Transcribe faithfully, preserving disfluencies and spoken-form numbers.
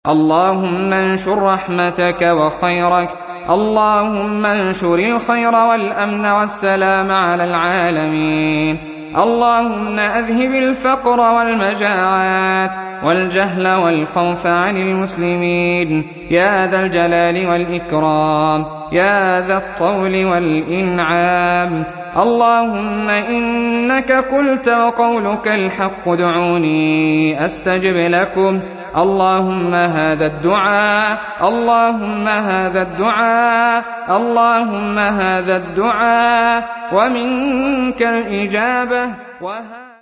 اللهم انشر رحمتك وخيرك، اللهم انشر الخير والأمن والسلام على العالمين. اللهم أذهب الفقر والمجاعات والجهل والخوف عن المسلمين يا ذا الجلال والإكرام يا ذا الطول والإنعام. اللهم إنك قلت وقولك الحق ادعوني أستجب لكم. اللهم هذا الدعاء اللهم هذا الدعاء اللهم هذا الدعاء ومنك الإجابة.